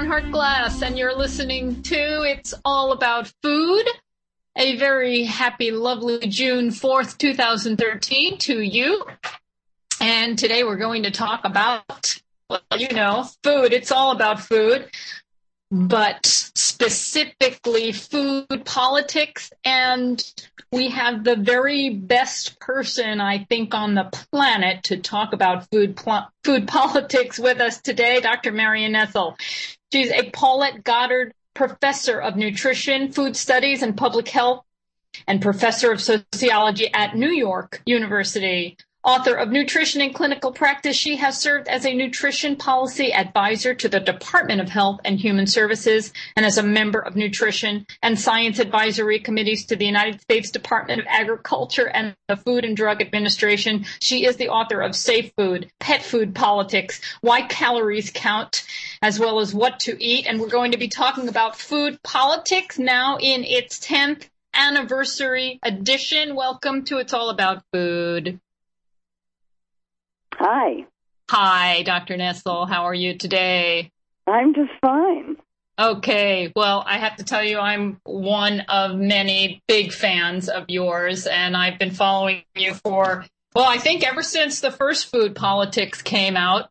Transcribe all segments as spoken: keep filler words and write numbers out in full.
Karen Hart-Glass, and you're listening to It's All About Food. A very happy, lovely June fourth, twenty thirteen to you. And today we're going to talk about, well, you know, food. It's all about food, but specifically food politics. And we have the very best person, I think, on the planet to talk about food pl- food politics with us today, Doctor Marion Nestle. She's a Paulette Goddard Professor of Nutrition, Food Studies, and Public Health, and Professor of Sociology at New York University. Author of Nutrition in Clinical Practice, she has served as a nutrition policy advisor to the Department of Health and Human Services and as a member of nutrition and science advisory committees to the United States Department of Agriculture and the Food and Drug Administration. She is the author of Safe Food, Pet Food Politics, Why Calories Count, as well as What to Eat. And we're going to be talking about food politics now in its tenth anniversary edition. Welcome to It's All About Food. Hi. Hi, Doctor Nestle. How are you today? I'm just fine. Okay. Well, I have to tell you, I'm one of many big fans of yours, and I've been following you for, well, I think ever since the first Food Politics came out.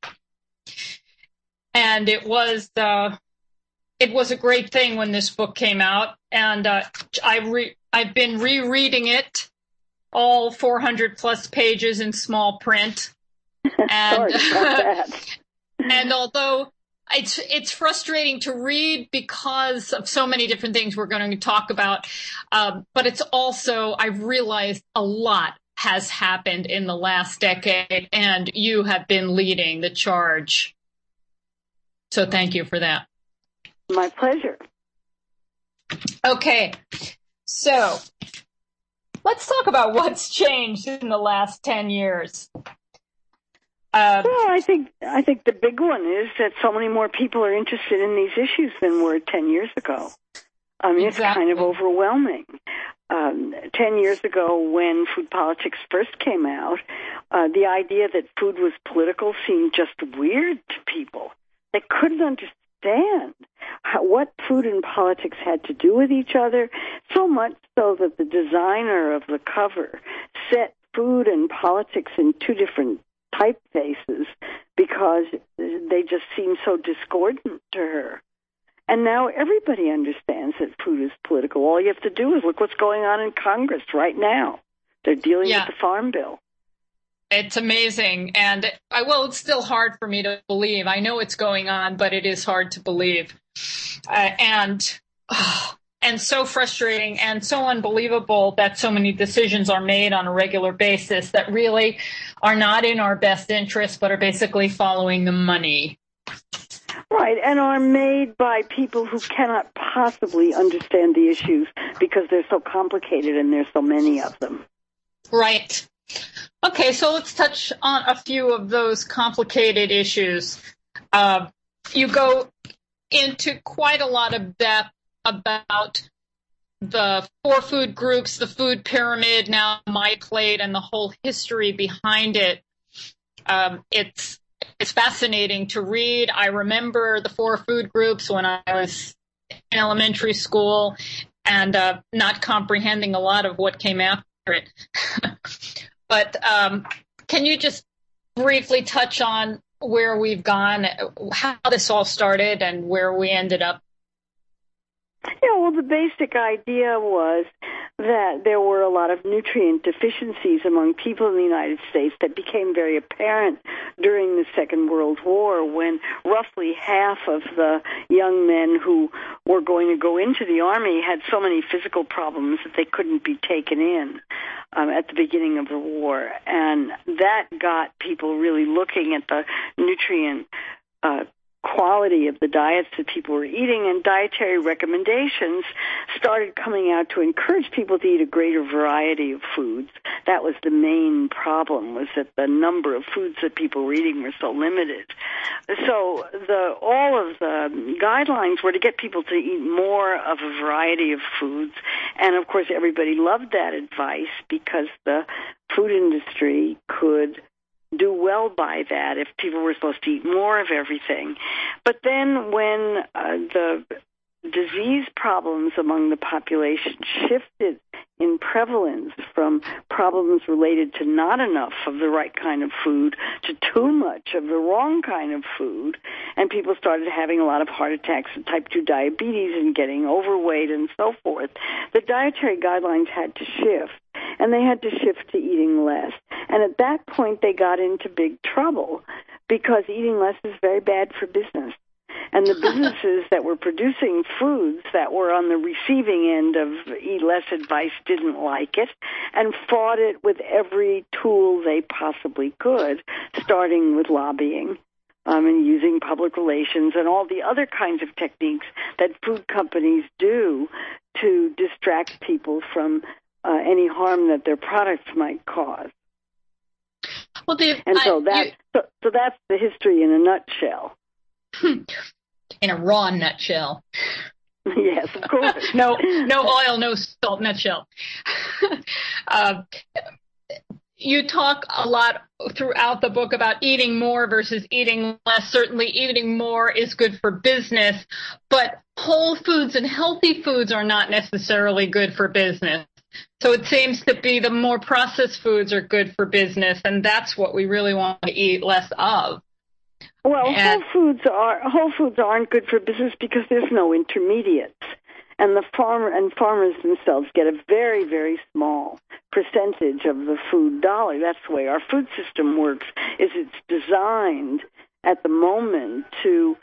And it was, uh, it was a great thing when this book came out, and uh, I re- I've been rereading it, all four hundred plus pages in small print. And, Sorry about that. And although it's it's frustrating to read because of so many different things we're going to talk about, um, but it's also, I've realized a lot has happened in the last decade, and you have been leading the charge. So thank you for that. My pleasure. Okay, so let's talk about what's changed in the last ten years. Uh, well, I think I think the big one is that so many more people are interested in these issues than were ten years ago. I mean, exactly. It's kind of overwhelming. Um, ten years ago, when Food Politics first came out, uh, the idea that food was political seemed just weird to people. They couldn't understand how, what food and politics had to do with each other, so much so that the designer of the cover set food and politics in two different typefaces because they just seem so discordant to her. And now everybody understands that food is political. All you have to do is look what's going on in Congress right now. They're dealing yeah. with the Farm Bill. It's amazing. And, I, well, it's still hard for me to believe. I know it's going on, but it is hard to believe. Uh, and... Oh, And so frustrating and so unbelievable that so many decisions are made on a regular basis that really are not in our best interest, but are basically following the money. Right, and are made by people who cannot possibly understand the issues because they're so complicated and there's so many of them. Right. Okay, so let's touch on a few of those complicated issues. Uh, you go into quite a lot of depth about the four food groups, the food pyramid, now My Plate, and the whole history behind it. Um, it's it's fascinating to read. I remember the four food groups when I was in elementary school and uh, not comprehending a lot of what came after it. But um, can you just briefly touch on where we've gone, how this all started, and where we ended up? Yeah, well, the basic idea was that there were a lot of nutrient deficiencies among people in the United States that became very apparent during the Second World War, when roughly half of the young men who were going to go into the Army had so many physical problems that they couldn't be taken in um, at the beginning of the war. And that got people really looking at the nutrient uh quality of the diets that people were eating, and dietary recommendations started coming out to encourage people to eat a greater variety of foods. That was the main problem, was that the number of foods that people were eating were so limited. So the all of the guidelines were to get people to eat more of a variety of foods, and of course everybody loved that advice because the food industry could do well by that if people were supposed to eat more of everything. But then when uh, the disease problems among the population shifted in prevalence from problems related to not enough of the right kind of food to too much of the wrong kind of food, and people started having a lot of heart attacks and type two diabetes and getting overweight and so forth, the dietary guidelines had to shift, and they had to shift to eating less. And at that point, they got into big trouble because eating less is very bad for business. And the businesses that were producing foods that were on the receiving end of eat less advice didn't like it and fought it with every tool they possibly could, starting with lobbying um, and using public relations and all the other kinds of techniques that food companies do to distract people from uh, any harm that their products might cause. Well, the, and so, I, that, you... so, so that's the history in a nutshell. In a raw nutshell. Yes, of course. no, no oil, no salt nutshell. uh, you talk a lot throughout the book about eating more versus eating less. Certainly eating more is good for business, but whole foods and healthy foods are not necessarily good for business. So it seems to be the more processed foods are good for business, and that's what we really want to eat less of. Well, and, whole foods are whole foods aren't good for business because there's no intermediates, and the farmer and farmers themselves get a very, very small percentage of the food dollar. That's the way our food system works. Is it's designed at the moment to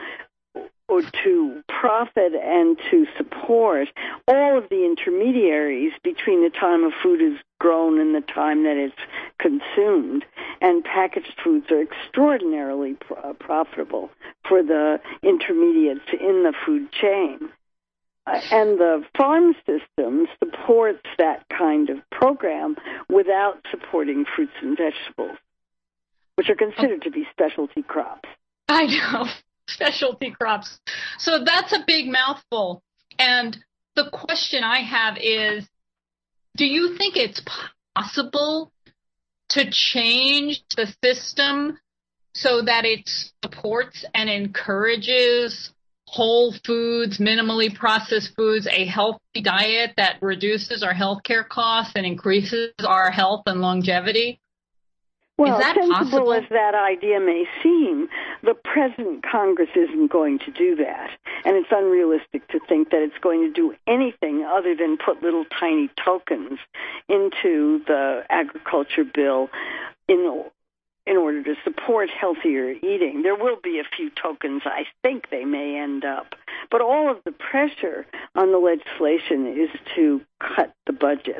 or to profit and to support all of the intermediaries between the time a food is grown and the time that it's consumed. And packaged foods are extraordinarily pro- profitable for the intermediates in the food chain. Uh, and the farm system supports that kind of program without supporting fruits and vegetables, which are considered to be specialty crops. I know. Specialty crops. So that's a big mouthful. And the question I have is, do you think it's possible to change the system so that it supports and encourages whole foods, minimally processed foods, a healthy diet that reduces our healthcare costs and increases our health and longevity? Well, Is that sensible possible? as that idea may seem, the present Congress isn't going to do that. And it's unrealistic to think that it's going to do anything other than put little tiny tokens into the agriculture bill in in order to support healthier eating. There will be a few tokens, I think they may end up. But all of the pressure on the legislation is to cut the budget.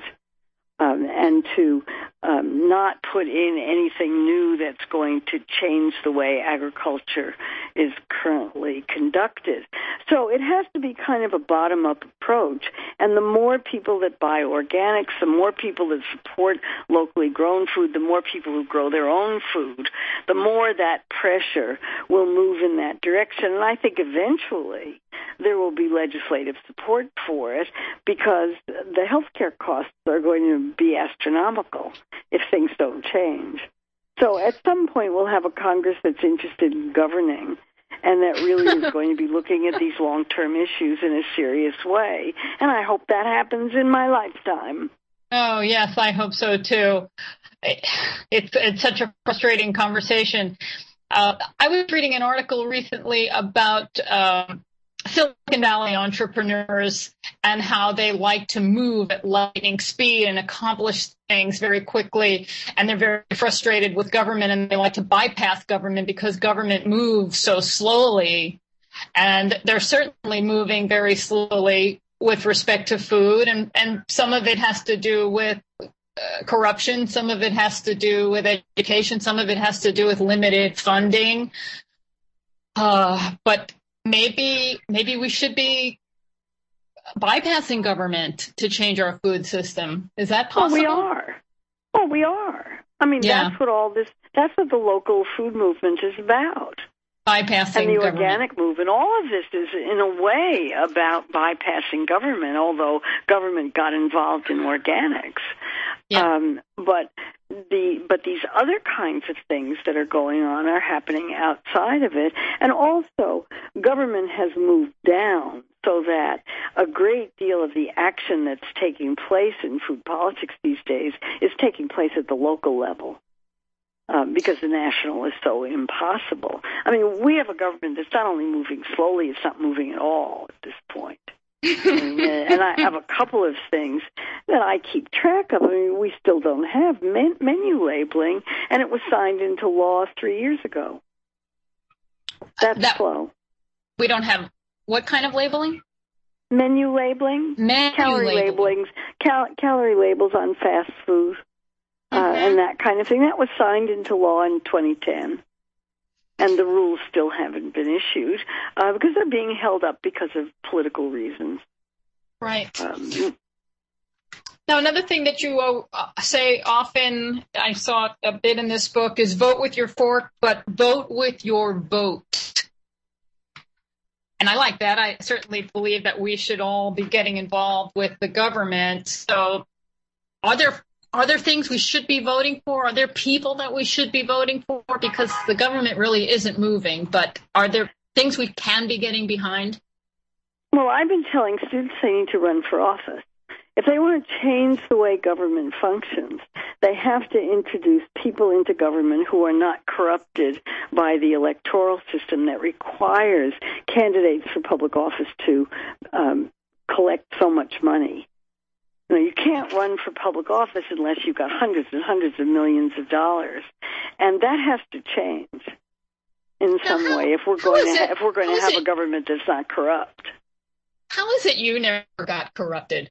Um, and to um, not put in anything new that's going to change the way agriculture is currently conducted. So it has to be kind of a bottom-up approach. And the more people that buy organics, the more people that support locally grown food, the more people who grow their own food, the more that pressure will move in that direction. And I think eventually there will be legislative support for it because the healthcare costs are going to be astronomical if things don't change. So at some point we'll have a Congress that's interested in governing and that really is going to be looking at these long-term issues in a serious way. And I hope that happens in my lifetime. Oh, yes, I hope so, too. It's, it's such a frustrating conversation. Uh, I was reading an article recently about um, Silicon Valley entrepreneurs and how they like to move at lightning speed and accomplish things very quickly. And they're very frustrated with government and they like to bypass government because government moves so slowly. And they're certainly moving very slowly with respect to food. And, and some of it has to do with uh, corruption. Some of it has to do with education. Some of it has to do with limited funding. Uh, but Maybe maybe we should be bypassing government to change our food system. Is that possible? Well, we are. Well, we are. I mean, yeah. that's what all this, that's what the local food movement is about. Bypassing and the government. organic movement. All of this is, in a way, about bypassing government, although government got involved in organics. Yeah. Um, but the but these other kinds of things that are going on are happening outside of it. And also, government has moved down so that a great deal of the action that's taking place in food politics these days is taking place at the local level. Um, because the national is so impossible. I mean, we have a government that's not only moving slowly, it's not moving at all at this point. and, and I have a couple of things that I keep track of. I mean, we still don't have men- menu labeling, and it was signed into law three years ago. That's that, slow. We don't have what kind of labeling? Menu labeling. Menu calorie labeling. labelings. Cal- calorie labels on fast food. Uh, and that kind of thing. That was signed into law in twenty ten. And the rules still haven't been issued uh, because they're being held up because of political reasons. Right. Um, now, another thing that you uh, say often, I saw a bit in this book, is vote with your fork, but vote with your vote. And I like that. I certainly believe that we should all be getting involved with the government. So are there Are there things we should be voting for? Are there people that we should be voting for? Because the government really isn't moving, but are there things we can be getting behind? Well, I've been telling students they need to run for office. If they want to change the way government functions, they have to introduce people into government who are not corrupted by the electoral system that requires candidates for public office to um, collect so much money. You know, you can't run for public office unless you've got hundreds and hundreds of millions of dollars, and that has to change in now, some how, way if we're going to it, ha- if we're going to have it, a government that's not corrupt. How is it you never got corrupted?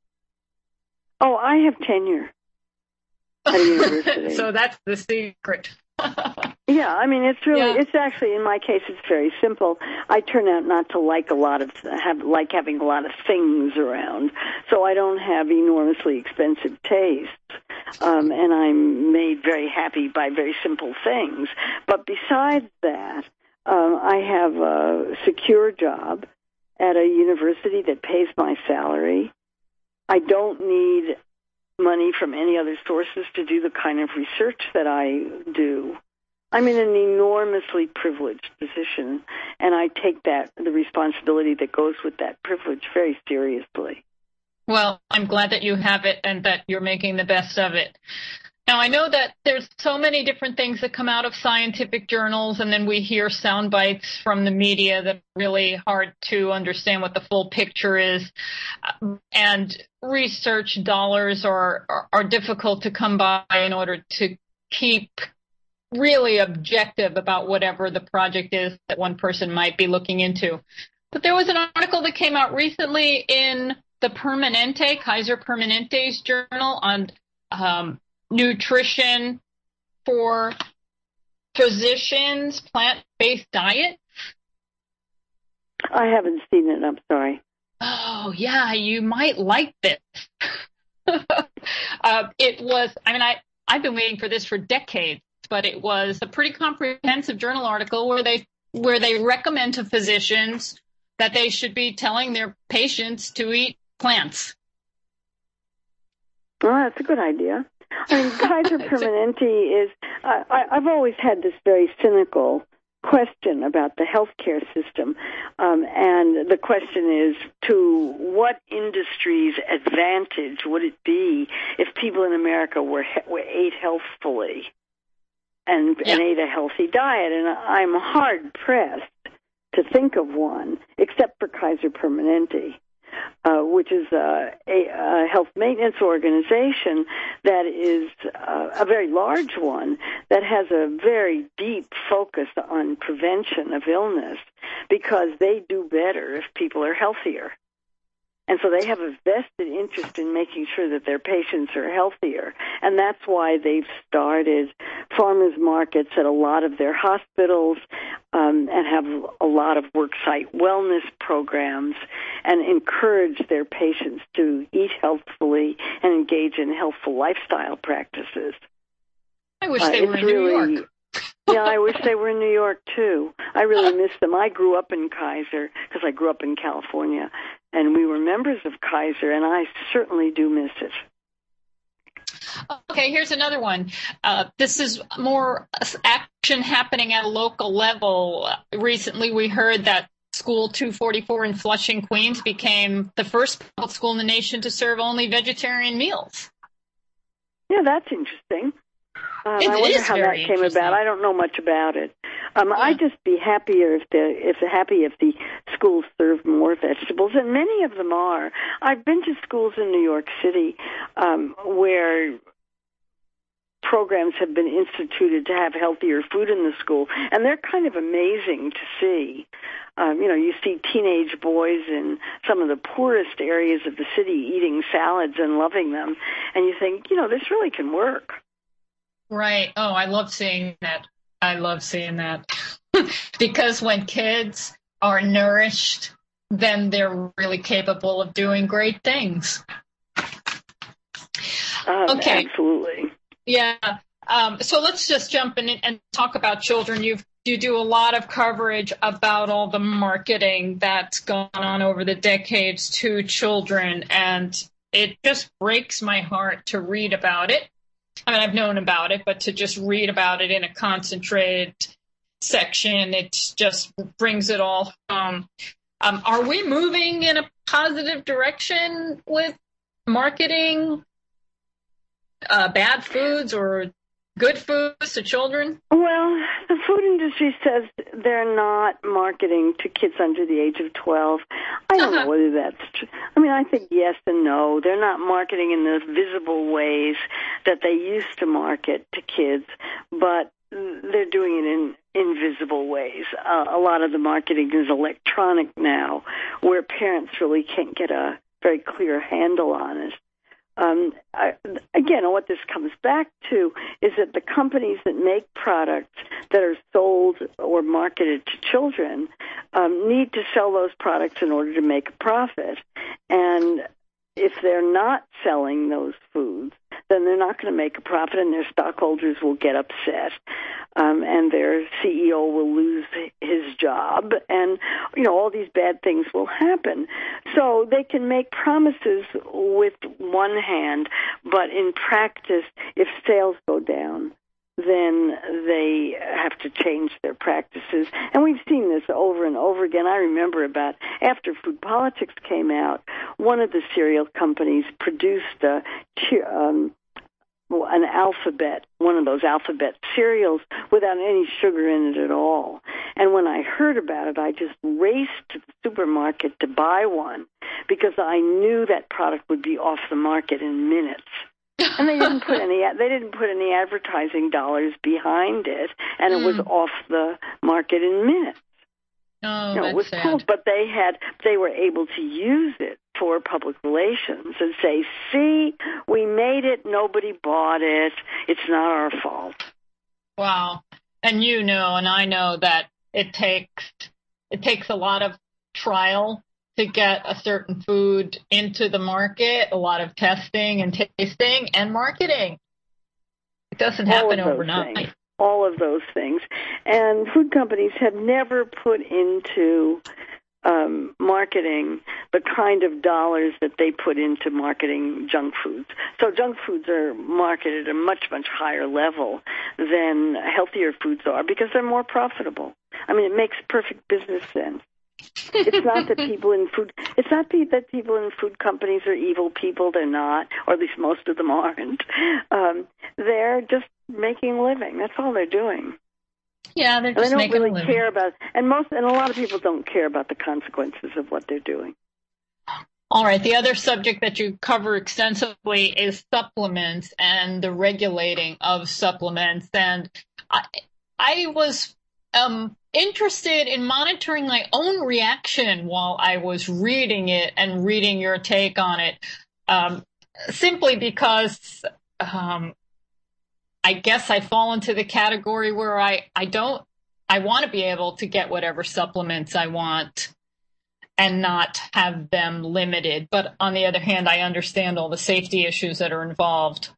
Oh, I have tenure at a university. So that's the secret. Yeah, I mean, it's really, yeah. it's actually, in my case, it's very simple. I turn out not to like a lot of, have, like having a lot of things around, so I don't have enormously expensive tastes, um, and I'm made very happy by very simple things. But besides that, um, I have a secure job at a university that pays my salary. I don't need money from any other sources to do the kind of research that I do. I'm in an enormously privileged position, and I take that, the responsibility that goes with that privilege, very seriously. Well, I'm glad that you have it and that you're making the best of it. Now, I know that there's so many different things that come out of scientific journals, and then we hear sound bites from the media that are really hard to understand what the full picture is. And research dollars are, are, are difficult to come by in order to keep really objective about whatever the project is that one person might be looking into. But there was an article that came out recently in the Permanente, Kaiser Permanente's journal on um, nutrition for physicians, plant-based diet. I haven't seen it, I'm sorry. Oh, yeah, you might like this. uh, it was, I mean, I, I've been waiting for this for decades, but it was a pretty comprehensive journal article where they where they recommend to physicians that they should be telling their patients to eat plants. Well, that's a good idea. I mean, Kaiser Permanente is, uh, I, I've always had this very cynical question about the healthcare system, um, and the question is, to what industry's advantage would it be if people in America were, were ate healthfully and, yeah. and ate a healthy diet? And I'm hard-pressed to think of one, except for Kaiser Permanente, uh, which is a, a, a health maintenance organization that is uh, a very large one that has a very deep focus on prevention of illness because they do better if people are healthier. And so they have a vested interest in making sure that their patients are healthier. And that's why they've started farmers markets at a lot of their hospitals um, and have a lot of worksite wellness programs and encourage their patients to eat healthfully and engage in healthful lifestyle practices. I wish uh, they were in really, New York. Yeah, I wish they were in New York, too. I really miss them. I grew up in Kaiser because I grew up in California, and we were members of Kaiser, and I certainly do miss it. Okay, here's another one. Uh, this is more action happening at a local level. Recently, we heard that School two forty-four in Flushing, Queens became the first public school in the nation to serve only vegetarian meals. Yeah, that's interesting. Um, it I wonder is how that came about. I don't know much about it. Um, yeah. I'd just be happier if the if happy if the schools served more vegetables, and many of them are. I've been to schools in New York City um, where programs have been instituted to have healthier food in the school, and they're kind of amazing to see. Um, you know, you see teenage boys in some of the poorest areas of the city eating salads and loving them, and you think, you know, this really can work. Right. Oh, I love seeing that. I love seeing that. Because when kids are nourished, then they're really capable of doing great things. Um, okay. Absolutely. Yeah. Um, so let's just jump in and talk about children. You you do a lot of coverage about all the marketing that's gone on over the decades to children, and it just breaks my heart to read about it. I mean, I've known about it, but to just read about it in a concentrated section, it just brings it all home. Um, are we moving in a positive direction with marketing uh, bad foods or good foods to children? Well, the food industry says they're not marketing to kids under the age of twelve. I don't uh-huh. know whether that's true. I mean, I think yes and no. They're not marketing in the visible ways that they used to market to kids, but they're doing it in invisible ways. Uh, a lot of the marketing is electronic now, where parents really can't get a very clear handle on it. Um, I, again, what this comes back to is that the companies that make products that are sold or marketed to children um, need to sell those products in order to make a profit. And if they're not selling those foods, then they're not going to make a profit, and their stockholders will get upset, um, and their C E O will lose his job, and, you know, all these bad things will happen. So they can make promises with one hand, but in practice, if sales go down, then they have to change their practices. And we've seen this over and over again. I remember about after Food Politics came out, one of the cereal companies produced a, um, an alphabet, one of those alphabet cereals without any sugar in it at all. And when I heard about it, I just raced to the supermarket to buy one because I knew that product would be off the market in minutes. And they didn't put any they didn't put any advertising dollars behind it, and it mm. was off the market in minutes. Oh, you know, that's it was sad. cool, but they had they were able to use it for public relations and say, "See, we made it. Nobody bought it. It's not our fault." Wow. And you know, and I know that it takes it takes a lot of trial to get a certain food into the market, a lot of testing and tasting and marketing. It doesn't happen overnight. Things. All of those things. And food companies have never put into um, marketing the kind of dollars that they put into marketing junk foods. So junk foods are marketed at a much, much higher level than healthier foods are because they're more profitable. I mean, it makes perfect business sense. It's not that people in food, it's not that people in food companies are evil people. They're not, or at least most of them aren't. Um, they're just making a living. That's all they're doing. Yeah, they're just and they making don't really a living. care about, and most, and a lot of people don't care about the consequences of what they're doing. All right. The other subject that you cover extensively is supplements and the regulating of supplements. And I, I was um, interested in monitoring my own reaction while I was reading it and reading your take on it, um, simply because um, I guess I fall into the category where I, I don't, I want to be able to get whatever supplements I want and not have them limited. But on the other hand, I understand all the safety issues that are involved.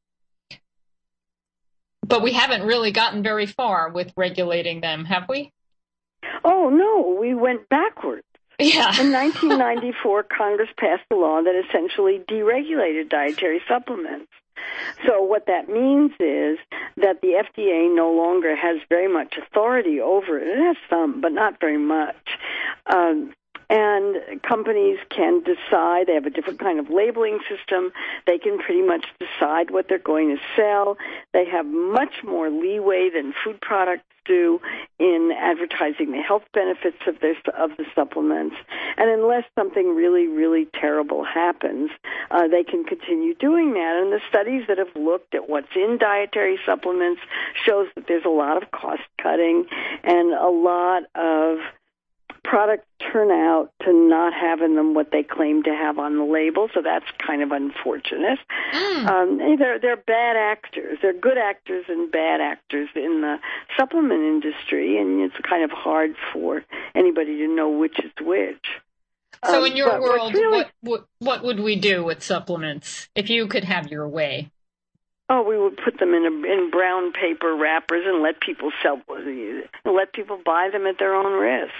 But we haven't really gotten very far with regulating them, have we? Oh, no, we went backwards. Yeah. In nineteen ninety-four, Congress passed a law that essentially deregulated dietary supplements. So what that means is that the F D A no longer has very much authority over it. It has some, but not very much. Um, and companies can decide. They have a different kind of labeling system. They can pretty much decide what they're going to sell. They have much more leeway than food products do in advertising the health benefits of their of the supplements. And unless something really, really terrible happens, uh, they can continue doing that. And the studies that have looked at what's in dietary supplements shows that there's a lot of cost cutting and a lot of products turn out to not have in them what they claim to have on the label, so that's kind of unfortunate. Mm. Um, they're, they're bad actors. They're good actors and bad actors in the supplement industry, and it's kind of hard for anybody to know which is which. So um, in your world, really, what, what what would we do with supplements if you could have your way? Oh, we would put them in a, in brown paper wrappers and let people sell, let people buy them at their own risk.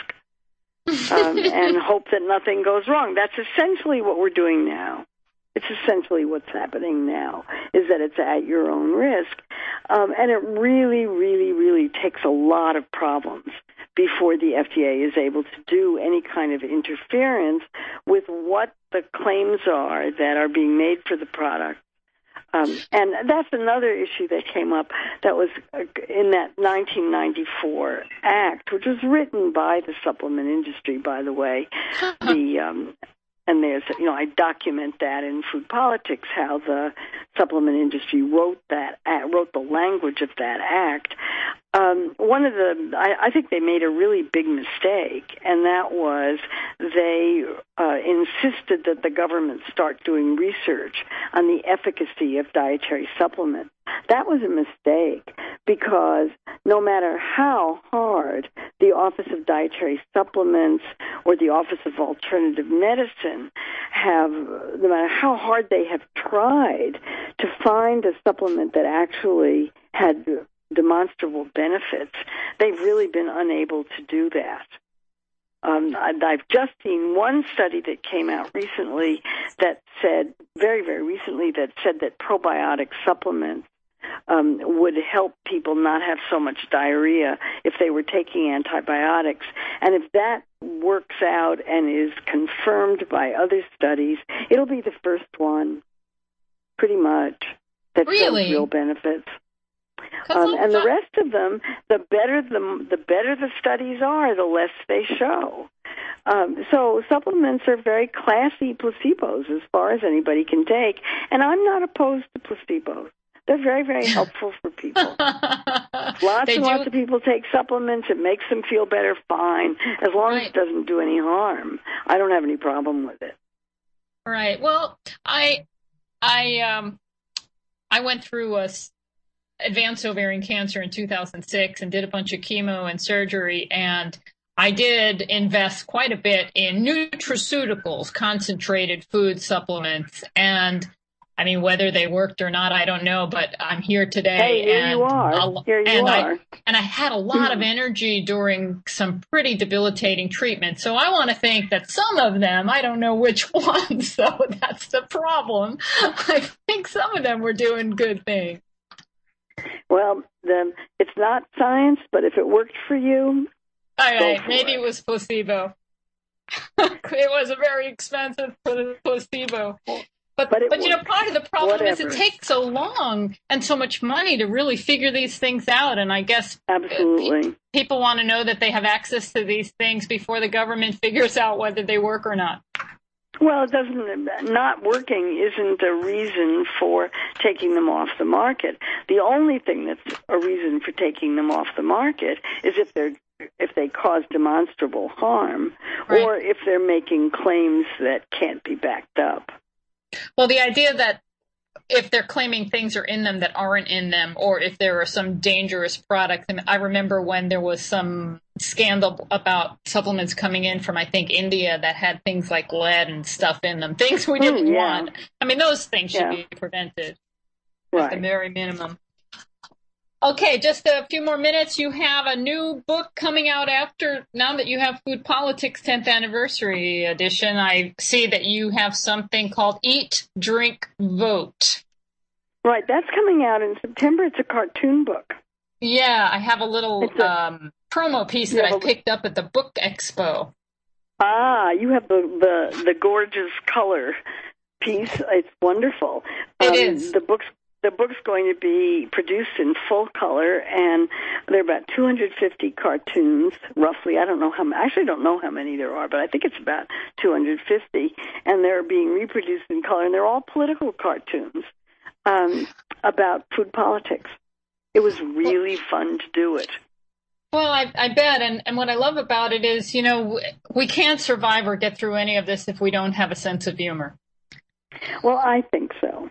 um, and hope that nothing goes wrong. That's essentially what we're doing now. It's essentially what's happening now, is that it's at your own risk. Um, and it really, really, really takes a lot of problems before the F D A is able to do any kind of interference with what the claims are that are being made for the product. Um, and that's another issue that came up that was in that nineteen ninety-four Act, which was written by the supplement industry, by the way. The um, and there's, you know, I document that in Food Politics, how the supplement industry wrote that, wrote the language of that act. Um, one of the, I, I think they made a really big mistake, and that was they uh, insisted that the government start doing research on the efficacy of dietary supplements. That was a mistake, because no matter how hard the Office of Dietary Supplements or the Office of Alternative Medicine have, no matter how hard they have tried to find a supplement that actually had demonstrable benefits, they've really been unable to do that. Um, I've just seen one study that came out recently that said, very, very recently, that said that probiotic supplements um, would help people not have so much diarrhea if they were taking antibiotics. And if that works out and is confirmed by other studies, it'll be the first one, pretty much, that really? shows real benefits. Um, and the rest of them, the better the the better the studies are, the less they show. Um, so supplements are very classy placebos as far as anybody can take, and I'm not opposed to placebos. They're very, very helpful for people. Lots they and do. lots of people take supplements. It makes them feel better, fine, as long right. as it doesn't do any harm. I don't have any problem with it. Right. Well, I I um I went through a advanced ovarian cancer in two thousand six and did a bunch of chemo and surgery, and I did invest quite a bit in nutraceuticals, concentrated food supplements, and I mean, whether they worked or not, I don't know, but I'm here today. Hey, here and you are. A, here you and are. I, and I had a lot of energy during some pretty debilitating treatment. So I want to think that some of them, I don't know which ones, so that's the problem. I think some of them were doing good things. Well, then it's not science, but if it worked for you, all right, maybe it. it was placebo. It was a very expensive placebo. But, but, but you know, part of the problem whatever. is it takes so long and so much money to really figure these things out. And I guess absolutely people want to know that they have access to these things before the government figures out whether they work or not. Well, it doesn't. Not working isn't a reason for taking them off the market. The only thing that's a reason for taking them off the market is if they're if they cause demonstrable harm, right. or if they're making claims that can't be backed up. Well, the idea that if they're claiming things are in them that aren't in them, or if there are some dangerous products. I mean, I remember when there was some scandal about supplements coming in from, I think, India that had things like lead and stuff in them, things we didn't Ooh, yeah. want. I mean, those things should yeah. be prevented right. at the very minimum. Okay, just a few more minutes. You have a new book coming out after, now that you have Food Politics tenth Anniversary Edition. I see that you have something called Eat, Drink, Vote. Right, that's coming out in September. It's a cartoon book. Yeah, I have a little a, um, promo piece that I a, picked up at the Book Expo. Ah, you have the, the, the gorgeous color piece. It's wonderful. It um, is. The book's, the book's going to be produced in full color, and there are about two hundred fifty cartoons, roughly. I don't know how many. I actually don't know how many there are, but I think it's about two hundred fifty, and they're being reproduced in color, and they're all political cartoons um, about food politics. It was really fun to do it. Well, I, I bet, and, and what I love about it is, you know, we can't survive or get through any of this if we don't have a sense of humor. Well, I think so.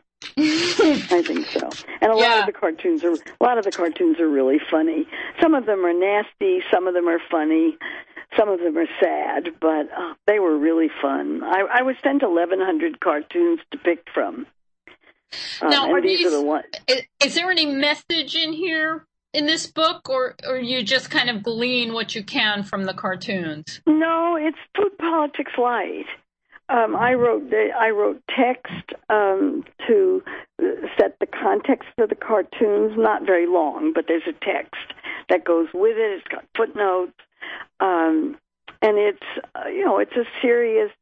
I think so. And a yeah. lot of the cartoons are a lot of the cartoons are really funny. Some of them are nasty, some of them are funny, some of them are sad, but uh, they were really fun. I, I was sent eleven hundred cartoons to pick from. Uh, now, and are these these, are the ones. Is, is there any message in here in this book, or or you just kind of glean what you can from the cartoons? No, it's food politics light. Um, I wrote I wrote text um, to set the context for the cartoons. Not very long, but there's a text that goes with it. It's got footnotes, um, and it's uh, you know it's a serious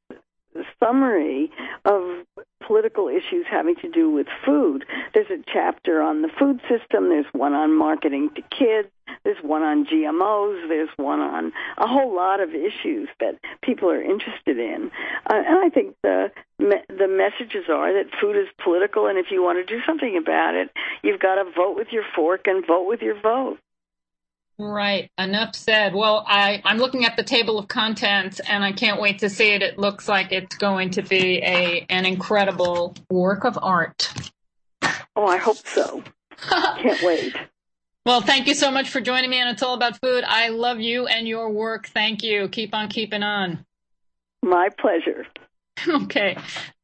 summary of political issues having to do with food. There's a chapter on the food system. There's one on marketing to kids. There's one on G M Os. There's one on a whole lot of issues that people are interested in. Uh, and I think the me- the messages are that food is political, and if you want to do something about it, you've got to vote with your fork and vote with your vote. Right. Enough said. Well, I, I'm looking at the table of contents, and I can't wait to see it. It looks like it's going to be a an incredible work of art. Oh, I hope so. Can't wait. Well, thank you so much for joining me on It's All About Food. I love you and your work. Thank you. Keep on keeping on. My pleasure. Okay.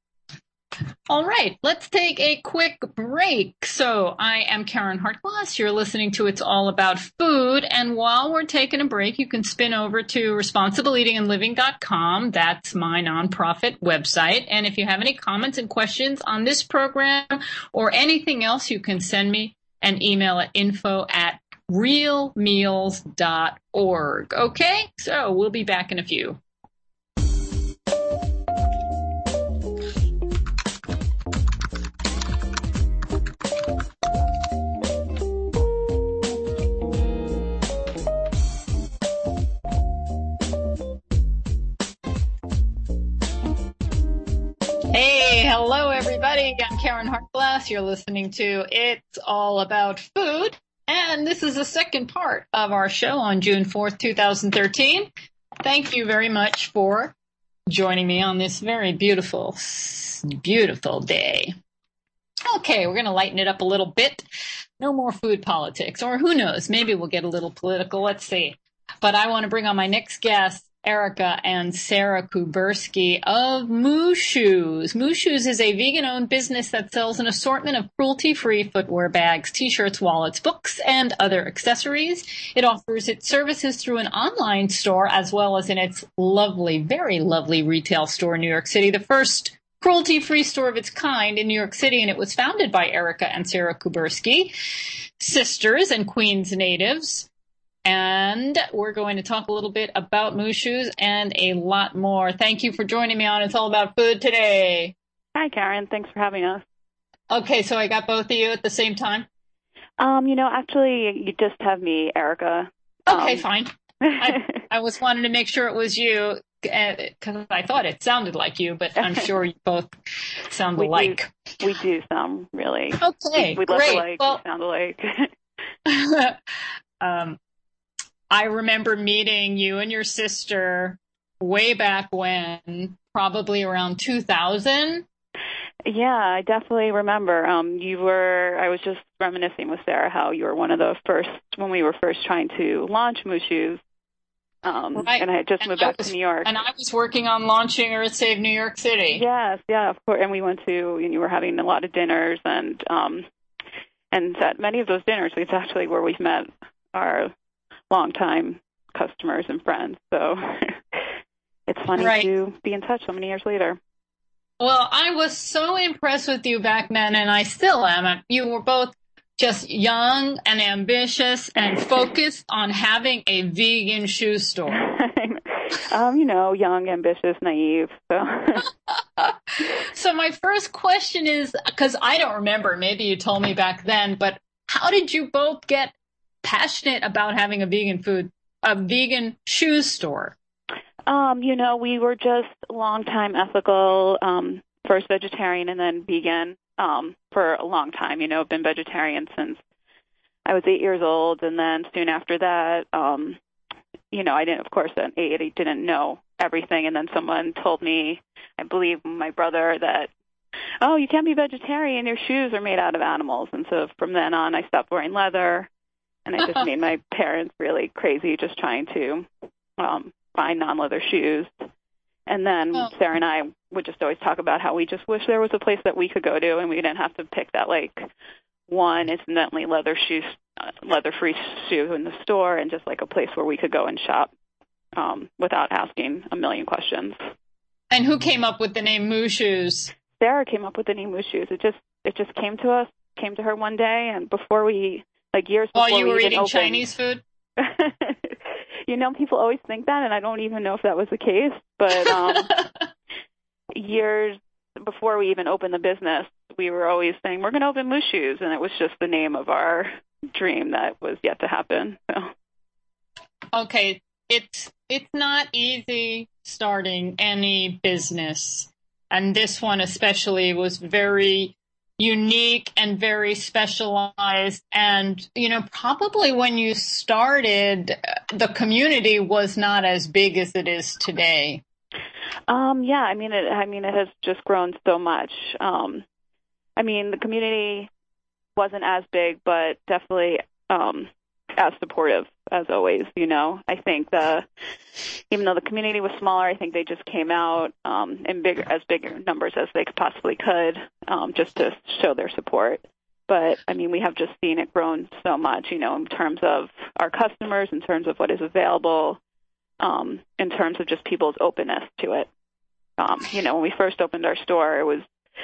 All right, let's take a quick break. So I am Karen Hartglass. You're listening to It's All About Food. And while we're taking a break, you can spin over to responsible eating and living dot com. That's my nonprofit website. And if you have any comments and questions on this program or anything else, you can send me an email at info at real meals dot org. Okay, so we'll be back in a few. Hey, hello everybody. I'm Karen Hartglass. You're listening to It's All About Food. And this is the second part of our show on June fourth, twenty thirteen. Thank you very much for joining me on this very beautiful, beautiful day. Okay, we're going to lighten it up a little bit. No more food politics, or who knows, maybe we'll get a little political. Let's see. But I want to bring on my next guest, Erica and Sarah Kuberski of Moo Shoes. Moo Shoes is a vegan-owned business that sells an assortment of cruelty-free footwear, bags, t-shirts, wallets, books, and other accessories. It offers its services through an online store as well as in its lovely, very lovely retail store in New York City, the first cruelty-free store of its kind in New York City, and it was founded by Erica and Sarah Kuberski, sisters and Queens natives. And we're going to talk a little bit about Moo Shoes and a lot more. Thank you for joining me on It's All About Food today. Hi, Karen. Thanks for having us. Okay, so I got both of you at the same time? Um, you know, actually, you just have me, Erica. Okay, um, fine. I, I was wanting to make sure it was you because I thought it sounded like you, but I'm sure you both sound we alike. Do, we do sound really. Okay, we, we great. look alike. Well, we sound alike. um, I remember meeting you and your sister way back when, probably around two thousand. Yeah, I definitely remember. Um, you were, I was just reminiscing with Sarah how you were one of the first, when we were first trying to launch Moo Shoes. Um, right. And I had just and moved I back was, to New York. And I was working on launching Earth Save New York City. Yes, yeah, of course. And we went to, and you were having a lot of dinners, and um, and at many of those dinners, it's actually where we've met our longtime customers and friends. So it's funny right. to be in touch so many years later. Well, I was so impressed with you back then, and I still am. You were both just young and ambitious and focused on having a vegan shoe store. um, you know, young, ambitious, naive. So, so my first question is, because I don't remember, maybe you told me back then, but how did you both get passionate about having a vegan food, a vegan shoe store? Um, you know, we were just longtime ethical, um, first vegetarian and then vegan um, for a long time. You know, I've been vegetarian since I was eight years old, and then soon after that, um, you know, I didn't, of course, at eight, I didn't know everything, and then someone told me, I believe my brother, that, oh, you can't be vegetarian, your shoes are made out of animals. And so from then on, I stopped wearing leather, and I just made my parents really crazy just trying to um, find non-leather shoes. And then oh. Sarah and I would just always talk about how we just wish there was a place that we could go to and we didn't have to pick that, like, one incidentally leather shoe, uh, leather-free shoe in the store, and just like a place where we could go and shop um, without asking a million questions. And who came up with the name Moo Shoes? Sarah came up with the name Moo Shoes. It just it just came to us, came to her one day, and before we, like years before While you we were even eating opened, Chinese food? You know, people always think that, and I don't even know if that was the case. But um, years before we even opened the business, we were always saying, we're going to open Moo Shoes, and it was just the name of our dream that was yet to happen. So. Okay, it's it's not easy starting any business, and this one especially was very unique and very specialized. And, you know, probably when you started, the community was not as big as it is today. Um, yeah, I mean, it, I mean, it has just grown so much. Um, I mean, the community wasn't as big, but definitely um, as supportive as always. You know, I think the even though the community was smaller, I think they just came out um, in big as big numbers as they possibly could, um, just to show their support. But I mean, we have just seen it grown so much. You know, in terms of our customers, in terms of what is available. Um, in terms of just people's openness to it. Um, you know, when we first opened our store, it was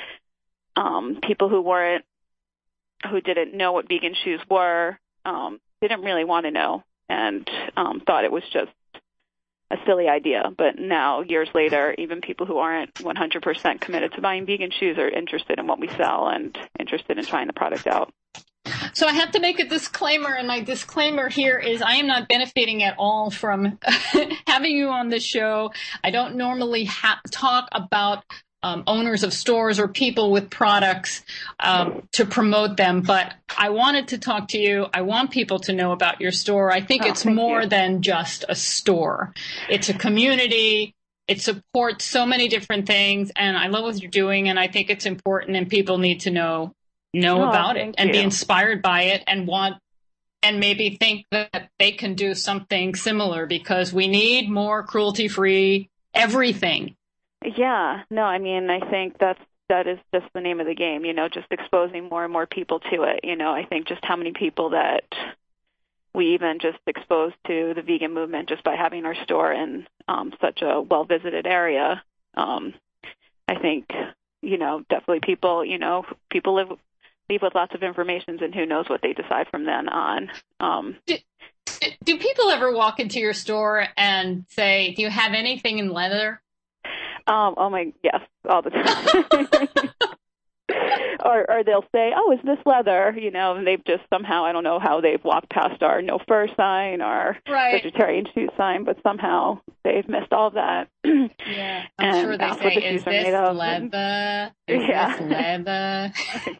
um, people who weren't, who didn't know what vegan shoes were, um, didn't really want to know, and um, thought it was just a silly idea. But now, years later, even people who aren't one hundred percent committed to buying vegan shoes are interested in what we sell and interested in trying the product out. So I have to make a disclaimer, and my disclaimer here is I am not benefiting at all from having you on the show. I don't normally ha- talk about um, owners of stores or people with products um, to promote them, but I wanted to talk to you. I want people to know about your store. I think oh, it's more you. than just a store. It's a community. It supports so many different things, and I love what you're doing, and I think it's important, and people need to know know oh, about it and you. be inspired by it and want and maybe think that they can do something similar, because we need more cruelty-free everything. Yeah, no, I mean, I think that's that is just the name of the game, you know, just exposing more and more people to it. You know, I think just how many people that we even just exposed to the vegan movement just by having our store in um, such a well-visited area. Um, I think, you know, definitely people, you know, people live leave with lots of information, and who knows what they decide from then on. Um, do, do people ever walk into your store and say, do you have anything in leather? Um, oh my, yes, all the time. or, or they'll say, oh, is this leather? You know, and they've just somehow, I don't know how they've walked past our no fur sign, our right. vegetarian shoe sign, but somehow they've missed all that. Yeah, I'm and sure they say, the is this leather? Is yeah. this leather?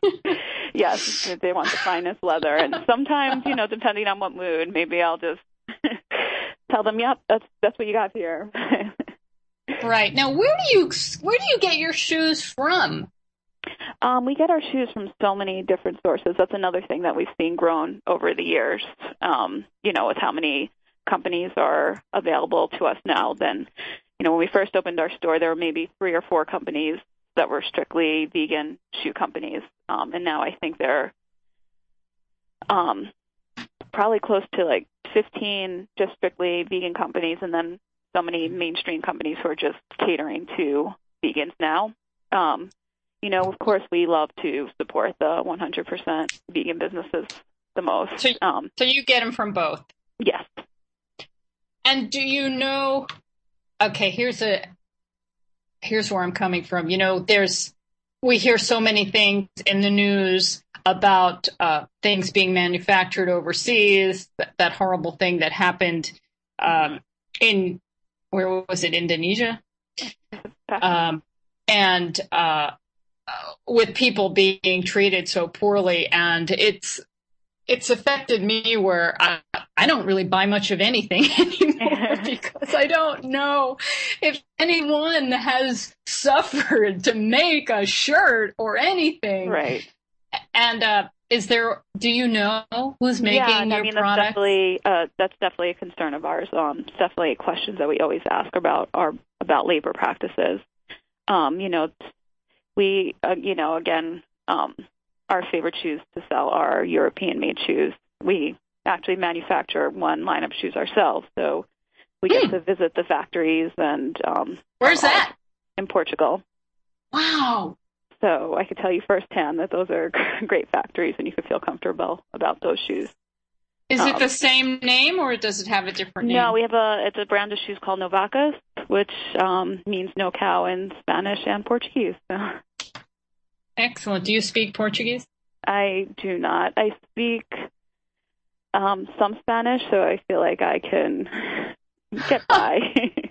Yes, they want the finest leather. And sometimes, you know, depending on what mood, maybe I'll just tell them, yep, that's that's what you got here. Right. Now, where do you where do you get your shoes from? Um, we get our shoes from so many different sources. That's another thing that we've seen grown over the years, um, you know, with how many companies are available to us now. Then, you know, when we first opened our store, there were maybe three or four companies that were strictly vegan shoe companies. Um, and now I think they're um, probably close to like fifteen just strictly vegan companies, and then so many mainstream companies who are just catering to vegans now. um, you know, of course, we love to support the one hundred percent vegan businesses the most. So, um, so you get them from both. Yes. And do you know? Okay, here's a here's where I'm coming from. You know, there's we hear so many things in the news about uh, things being manufactured overseas. That, that horrible thing that happened um, in where was it? Indonesia, um, and uh, with people being treated so poorly, and it's it's affected me where I, I don't really buy much of anything anymore because I don't know if anyone has suffered to make a shirt or anything. Right. And uh, is there? Do you know who's making yeah, your I mean, product? That's definitely uh, that's definitely a concern of ours. Um, it's definitely questions that we always ask about our about labor practices. Um, you know, we uh, you know again. Um, Our favorite shoes to sell are European-made shoes. We actually manufacture one line of shoes ourselves, so we get mm. to visit the factories. And um, where's that? In Portugal. Wow. So I could tell you firsthand that those are great factories, and you could feel comfortable about those shoes. Is um, it the same name, or does it have a different name? No, we have a it's a brand of shoes called Novacas, which um, means no cow in Spanish and Portuguese. So. Excellent. Do you speak Portuguese? I do not. I speak um, some Spanish, so I feel like I can get by.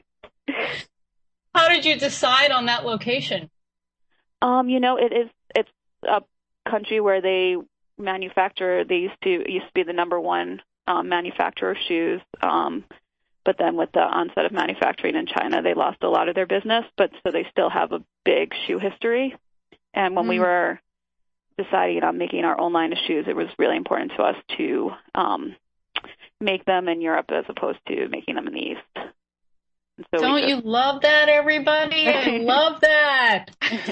How did you decide on that location? Um, you know, it is it's a country where they manufacture. They used to it used to be the number one um, manufacturer of shoes, um, but then with the onset of manufacturing in China, they lost a lot of their business. But so they still have a big shoe history. And when mm. we were deciding on making our own line of shoes, it was really important to us to um, make them in Europe as opposed to making them in the East. And so Don't just... you love that, everybody? I love that.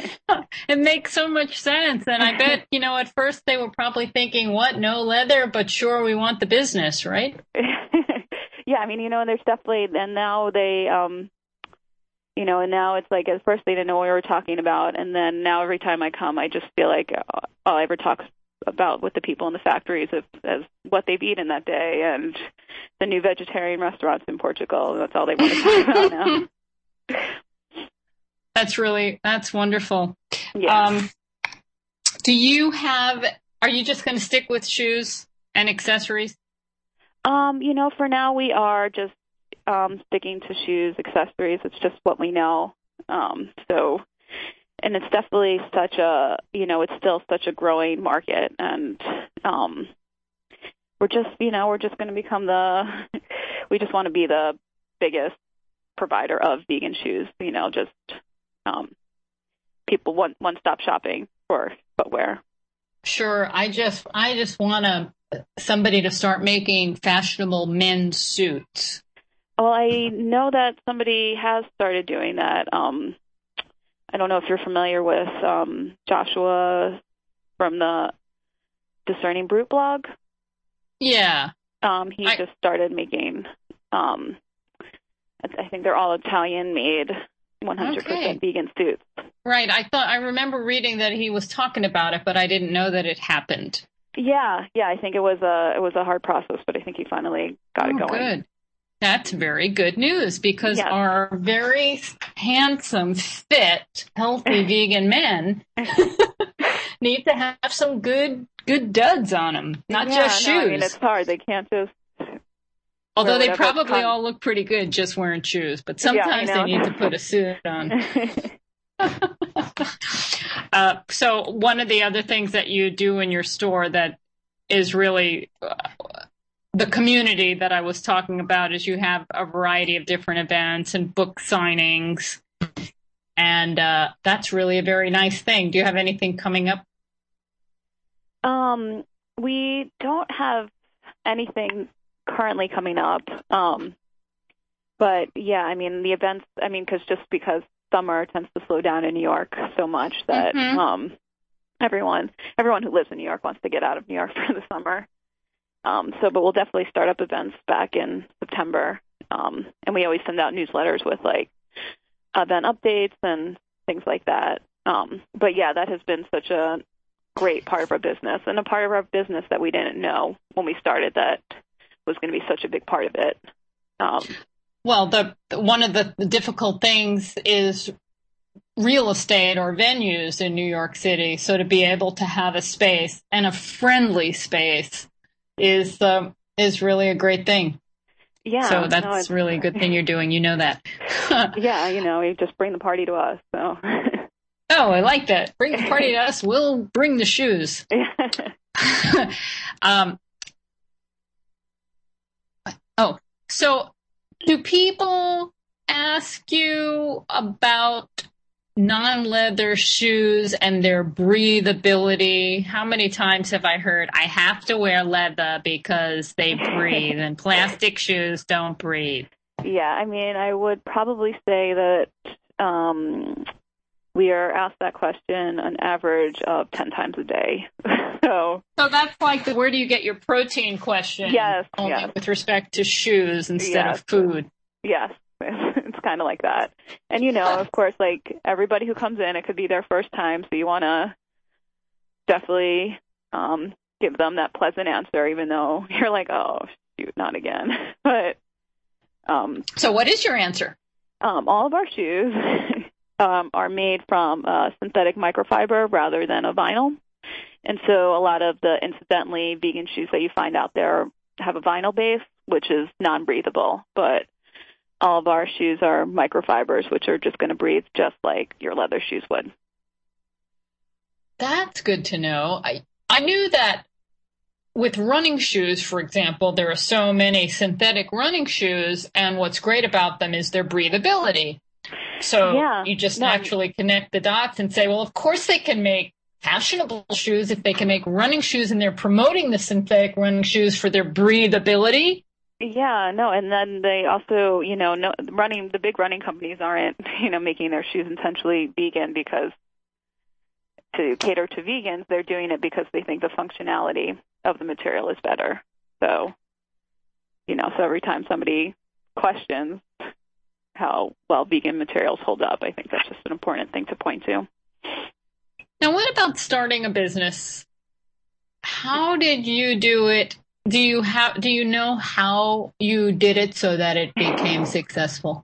It makes so much sense. And I bet, you know, at first they were probably thinking, what, no leather? But sure, we want the business, right? Yeah, I mean, you know, there's definitely, and now they... Um, You know, and now it's like at first they didn't know what we were talking about, and then now every time I come, I just feel like all I ever talk about with the people in the factories is, is what they've eaten that day and the new vegetarian restaurants in Portugal. That's all they want to talk about now. That's really, that's wonderful. Yeah. Um, do you have, are you just going to stick with shoes and accessories? Um, you know, for now we are just Um, sticking to shoes, accessories. It's just what we know. Um, so, and it's definitely such a, you know, it's still such a growing market. And um, we're just, you know, we're just going to become the, we just want to be the biggest provider of vegan shoes, you know, just um, people one, one-stop shopping for footwear. Sure. I just, I just want to, somebody to start making fashionable men's suits. Well, I know that somebody has started doing that. Um, I don't know if you're familiar with um, Joshua from the Discerning Brute blog. Yeah. Um, he I... just started making, um, I think they're all Italian-made, one hundred percent okay. vegan suits. Right. I thought I remember reading that he was talking about it, but I didn't know that it happened. Yeah, yeah. I think it was a it was a hard process, but I think he finally got oh, it going. Good. That's very good news because yes. our very handsome, fit, healthy vegan men need to have some good, good duds on them, not yeah, just shoes. No, I mean, it's hard. They can't just. Although they probably all look pretty good just wearing shoes, but sometimes yeah, they need to put a suit on. uh, so one of the other things that you do in your store that is really uh, the community that I was talking about is you have a variety of different events and book signings, and uh, that's really a very nice thing. Do you have anything coming up? Um, we don't have anything currently coming up, um, but yeah, I mean the events. I mean, because just because summer tends to slow down in New York so much that mm-hmm. um, everyone everyone who lives in New York wants to get out of New York for the summer. Um, so, but we'll definitely start up events back in September. Um, and we always send out newsletters with like event updates and things like that. Um, but yeah, that has been such a great part of our business, and a part of our business that we didn't know when we started that was going to be such a big part of it. Um, well, the one of the, the difficult things is real estate or venues in New York City. So to be able to have a space, and a friendly space, is uh, is really a great thing. Yeah. So that's no, really a good thing you're doing. You know that. Yeah, you know, you just bring the party to us. So. Oh, I like that. Bring the party to us. We'll bring the shoes. um, oh, so do people ask you about non-leather shoes and their breathability? How many times have I heard, I have to wear leather because they breathe and plastic shoes don't breathe? Yeah, I mean, I would probably say that um, we are asked that question an average of ten times a day. so, so that's like the where do you get your protein question? Yes, only yes. with respect to shoes instead yes. of food. Yes. It's kind of like that. And, you know, of course, like everybody who comes in, it could be their first time. So you want to definitely um, give them that pleasant answer, even though you're like, oh, shoot, not again. But um, so what is your answer? Um, all of our shoes um, are made from uh, synthetic microfiber rather than a vinyl. And so a lot of the incidentally vegan shoes that you find out there have a vinyl base, which is non-breathable. But all of our shoes are microfibers, which are just going to breathe just like your leather shoes would. That's good to know. I, I knew that with running shoes, for example, there are so many synthetic running shoes, and what's great about them is their breathability. So yeah, you just no, naturally connect the dots and say, well, of course they can make fashionable shoes if they can make running shoes, and they're promoting the synthetic running shoes for their breathability. Yeah, no, and then they also, you know, no, running the big running companies aren't, you know, making their shoes intentionally vegan because to cater to vegans, they're doing it because they think the functionality of the material is better. So, you know, so every time somebody questions how well vegan materials hold up, I think that's just an important thing to point to. Now, what about starting a business? How did you do it? Do you have? Do you know how you did it so that it became successful?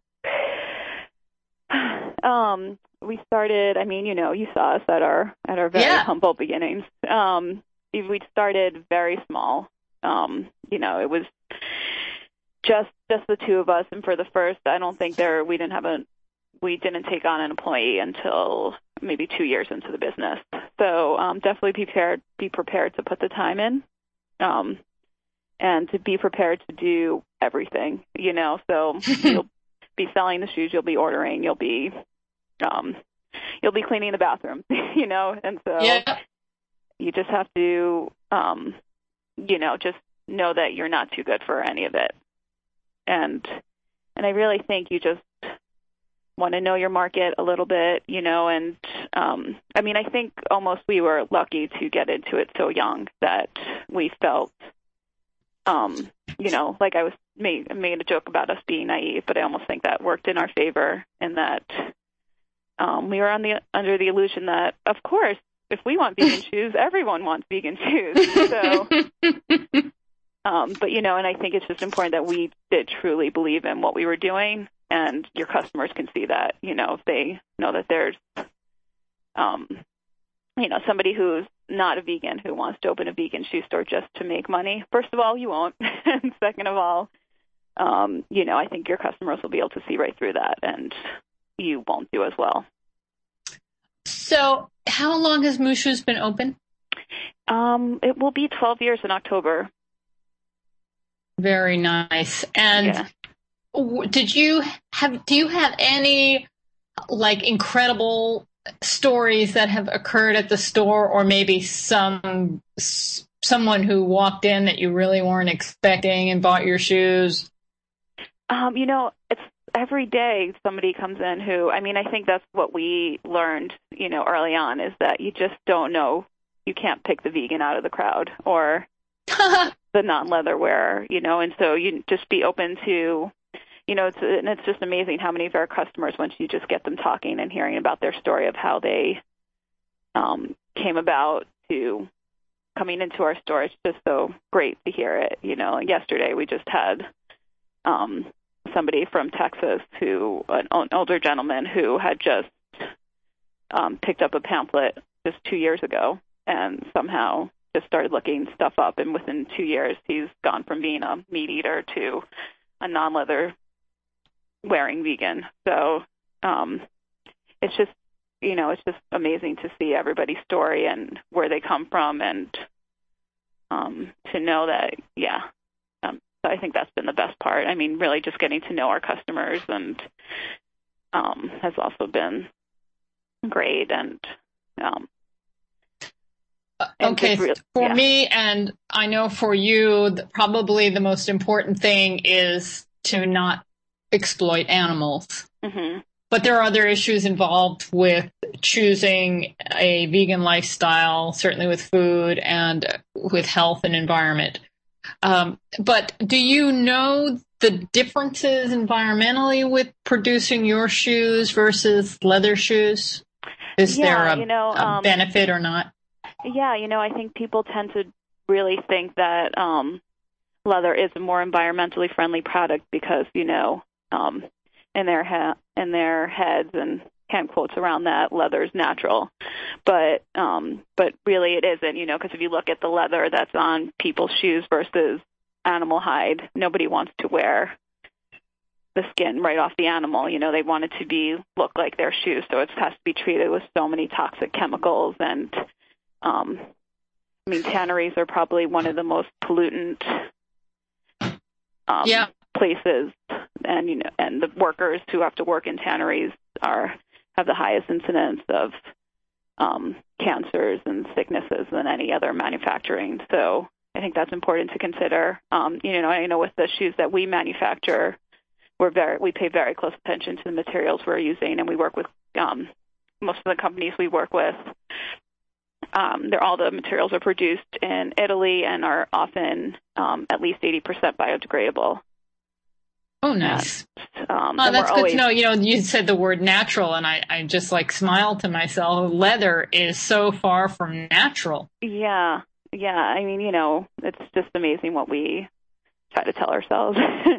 Um, we started. I mean, you know, you saw us at our at our very yeah. humble beginnings. Um, we started very small. Um, you know, it was just just the two of us, and for the first, I don't think there we didn't have a we didn't take on an employee until maybe two years into the business. So um, definitely be prepared be prepared to put the time in. Um, And to be prepared to do everything, you know, so you'll be selling the shoes, you'll be ordering, you'll be, um, you'll be cleaning the bathroom, you know, and so yeah. you just have to, um, you know, just know that you're not too good for any of it. And, and I really think you just want to know your market a little bit, you know, and, um, I mean, I think almost we were lucky to get into it so young that we felt, Um, you know, like I was made, made a joke about us being naive, but I almost think that worked in our favor in that um, we were on the under the illusion that, of course, if we want vegan shoes, everyone wants vegan shoes. So, um, but you know, and I think it's just important that we did truly believe in what we were doing, and your customers can see that. You know, if they know that there's, um, you know, somebody who's not a vegan who wants to open a vegan shoe store just to make money. First of all, you won't. And second of all, um, you know, I think your customers will be able to see right through that, and you won't do as well. So how long has Moo Shoes been open? Um, it will be twelve years in October. Very nice. And yeah. did you have, do you have any like incredible stories that have occurred at the store, or maybe some someone who walked in that you really weren't expecting and bought your shoes? Um, you know, it's every day somebody comes in who, I mean, I think that's what we learned, you know, early on, is that you just don't know. You can't pick the vegan out of the crowd or the non-leather wearer, you know, and so you just be open to, you know, it's, and it's just amazing how many of our customers, once you just get them talking and hearing about their story of how they um, came about to coming into our store. It's just so great to hear it. You know, yesterday we just had um, somebody from Texas who, an, an older gentleman who had just um, picked up a pamphlet just two years ago and somehow just started looking stuff up. And within two years, he's gone from being a meat eater to a non-leather wearing vegan. So um, it's just, you know, it's just amazing to see everybody's story and where they come from, and um, to know that, yeah, um, I think that's been the best part. I mean, really just getting to know our customers and um, has also been great. And, um, and okay, really, for yeah. me, and I know for you, the, probably the most important thing is to not exploit animals. Mm-hmm. But there are other issues involved with choosing a vegan lifestyle, certainly with food and with health and environment. Um, but do you know the differences environmentally with producing your shoes versus leather shoes? Is yeah, there a, you know, a um, benefit or not? Yeah, you know, I think people tend to really think that um, leather is a more environmentally friendly product because, you know, um, in their ha- in their heads and hand quotes around that, leather is natural. But um, but really it isn't, you know, because if you look at the leather that's on people's shoes versus animal hide, nobody wants to wear the skin right off the animal. You know, they want it to be look like their shoes, so it has to be treated with so many toxic chemicals. And um, I mean, tanneries are probably one of the most pollutant um, yeah. places, and you know, and the workers who have to work in tanneries are have the highest incidence of um, cancers and sicknesses than any other manufacturing. So I think that's important to consider. Um, you know, I know with the shoes that we manufacture, we're very we pay very close attention to the materials we're using, and we work with um, most of the companies we work with. Um, they're all the materials are produced in Italy and are often um, at least eighty percent biodegradable. Oh, nice. And, um, oh, and that's we're good always, to know. You know, you said the word natural, and I, I just like smiled to myself. Leather is so far from natural. Yeah, yeah. I mean, you know, it's just amazing what we try to tell ourselves.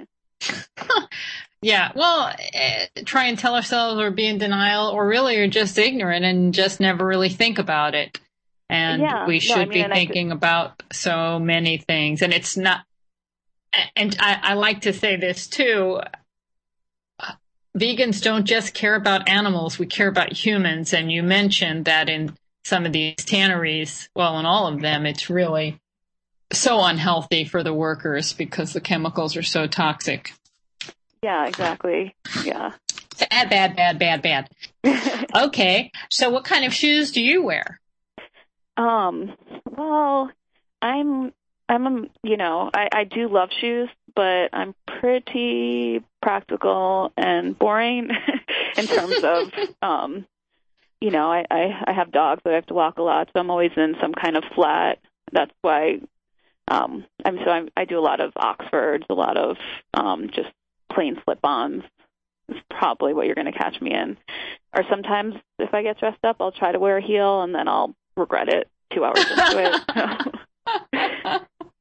Yeah, well, uh, try and tell ourselves or be in denial, or really are just ignorant and just never really think about it. And yeah. we should no, I mean, be thinking I, about so many things. And it's not, and I, I like to say this too, vegans don't just care about animals, we care about humans. And you mentioned that in some of these tanneries, well, in all of them, it's really so unhealthy for the workers because the chemicals are so toxic. Yeah, exactly. Yeah. Bad, bad, bad, bad, bad. Okay. So what kind of shoes do you wear? Um, well, I'm, I'm, a, you know, I, I do love shoes, but I'm pretty practical and boring in terms of, um, you know, I, I, I have dogs that I have to walk a lot, so I'm always in some kind of flat. That's why, um, I'm, so I'm, I do a lot of Oxfords, a lot of, um, just plain slip-ons is probably what you're going to catch me in. Or sometimes if I get dressed up, I'll try to wear a heel and then I'll regret it two hours into it.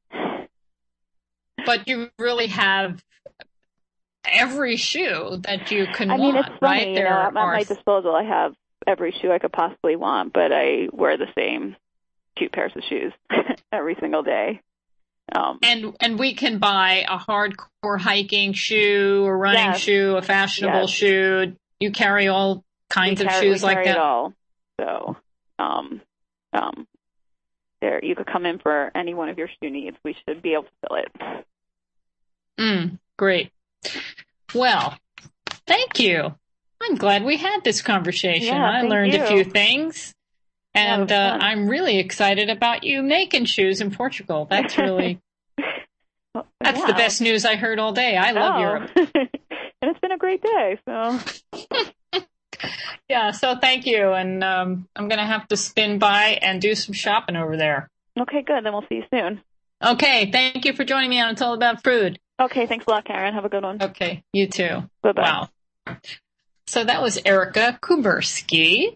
But you really have every shoe that you can I mean, want, it's funny, right? you There know, at, are... at my disposal, I have every shoe I could possibly want, but I wear the same two pairs of shoes every single day. Um, and and we can buy a hardcore hiking shoe, a running yes, shoe, a fashionable yes. shoe. You carry all kinds we of carry, shoes we like carry that? It all. So, um, um, there, you could come in for any one of your shoe needs. We should be able to fill it. Mm, great. Well, thank you. I'm glad we had this conversation. Yeah, I thank learned you. a few things. And yeah, uh, I'm really excited about you making shoes in Portugal. That's really, well, that's yeah. the best news I heard all day. I love oh. Europe. And it's been a great day, so. Yeah, so thank you. And um, I'm going to have to spin by and do some shopping over there. Okay, good. Then we'll see you soon. Okay, thank you for joining me on It's All About Food. Okay, thanks a lot, Karen. Have a good one. Okay, you too. Bye-bye. Wow. So that was Erica Kuberski.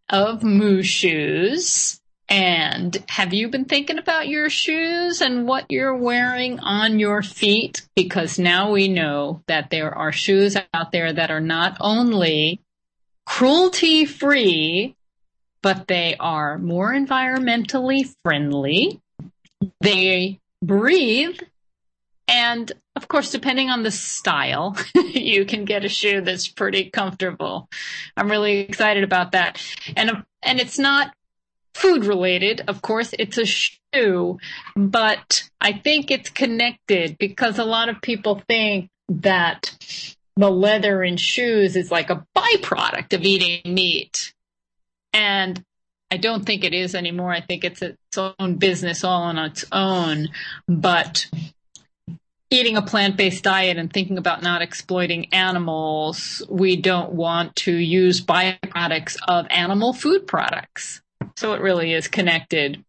of Moo Shoes. And have you been thinking about your shoes and what you're wearing on your feet? Because now we know that there are shoes out there that are not only cruelty-free, but they are more environmentally friendly. They breathe. And, of course, depending on the style, you can get a shoe that's pretty comfortable. I'm really excited about that. And, and it's not food related, of course, it's a shoe, but I think it's connected because a lot of people think that the leather in shoes is like a byproduct of eating meat. And I don't think it is anymore. I think it's its own business all on its own. But eating a plant-based diet and thinking about not exploiting animals, we don't want to use byproducts of animal food products. So it really is connected.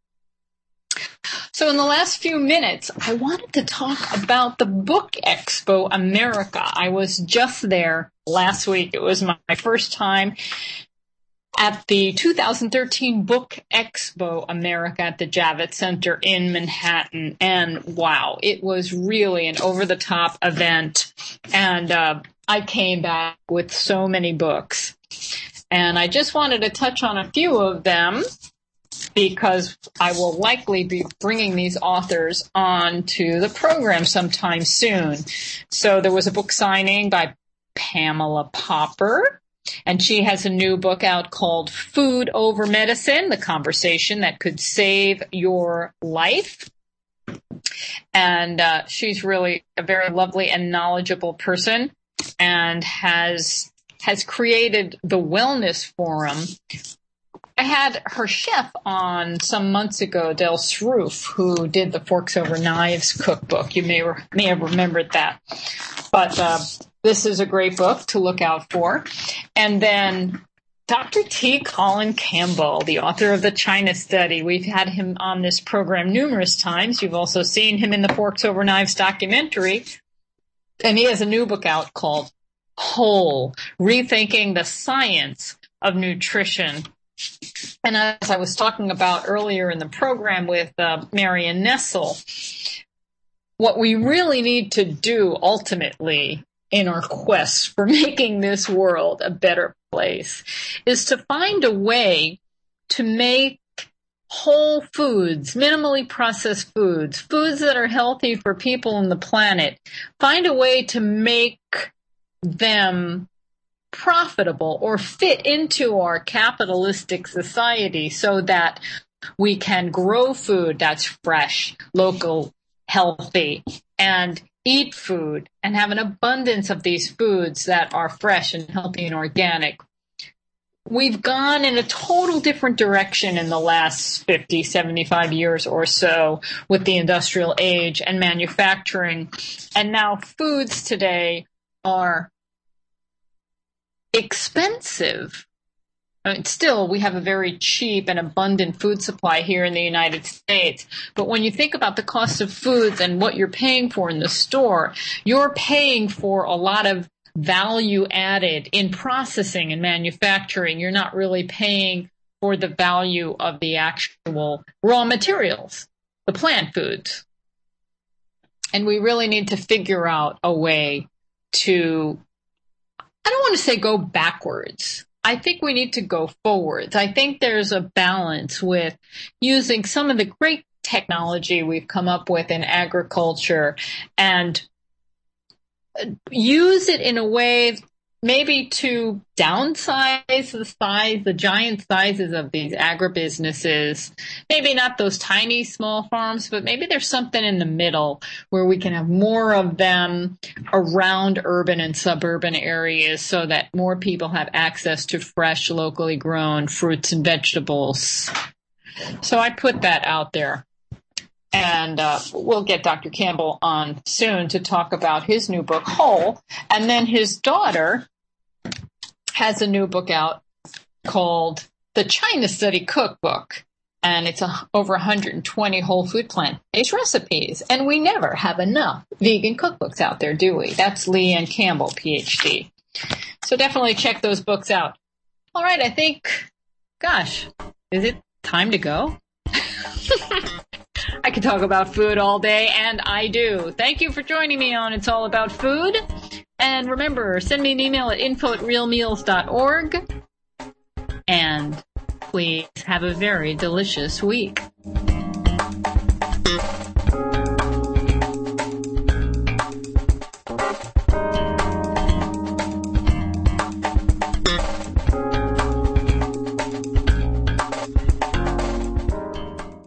So in the last few minutes, I wanted to talk about the Book Expo America. I was just there last week. It was my first time at the two thousand thirteen Book Expo America at the Javits Center in Manhattan. And wow, it was really an over-the-top event. And uh, I came back with so many books. And I just wanted to touch on a few of them because I will likely be bringing these authors on to the program sometime soon. So there was a book signing by Pamela Popper, and she has a new book out called Food Over Medicine, The Conversation That Could Save Your Life. And uh, she's really a very lovely and knowledgeable person and has has created the Wellness Forum. I had her chef on some months ago, Del Sroof, who did the Forks Over Knives cookbook. You may re- may have remembered that. But uh, this is a great book to look out for. And then Doctor T. Colin Campbell, the author of the China Study. We've had him on this program numerous times. You've also seen him in the Forks Over Knives documentary. And he has a new book out called Whole, Rethinking the Science of Nutrition. And as I was talking about earlier in the program with uh, Marion Nessel, what we really need to do ultimately in our quest for making this world a better place is to find a way to make whole foods, minimally processed foods, foods that are healthy for people on the planet, find a way to make them profitable or fit into our capitalistic society so that we can grow food that's fresh, local, healthy, and eat food and have an abundance of these foods that are fresh and healthy and organic. We've gone in a total different direction in the last fifty, seventy-five years or so with the industrial age and manufacturing. And now foods today are expensive. I mean, still, we have a very cheap and abundant food supply here in the United States. But when you think about the cost of foods and what you're paying for in the store, you're paying for a lot of value added in processing and manufacturing. You're not really paying for the value of the actual raw materials, the plant foods. And we really need to figure out a way to, I don't want to say go backwards. I think we need to go forwards. I think there's a balance with using some of the great technology we've come up with in agriculture and use it in a way maybe to downsize the size, the giant sizes of these agribusinesses. Maybe not those tiny small farms, but maybe there's something in the middle where we can have more of them around urban and suburban areas so that more people have access to fresh, locally grown fruits and vegetables. So I put that out there. And uh, we'll get Doctor Campbell on soon to talk about his new book, Whole. And then his daughter has a new book out called The China Study Cookbook. And it's a, over one hundred twenty whole food plant-based recipes. And we never have enough vegan cookbooks out there, do we? That's Leanne Campbell, P H D. So definitely check those books out. All right, I think gosh, is it time to go? I could talk about food all day, and I do. Thank you for joining me on It's All About Food. And remember, send me an email at info at real meals dot org. And please have a very delicious week.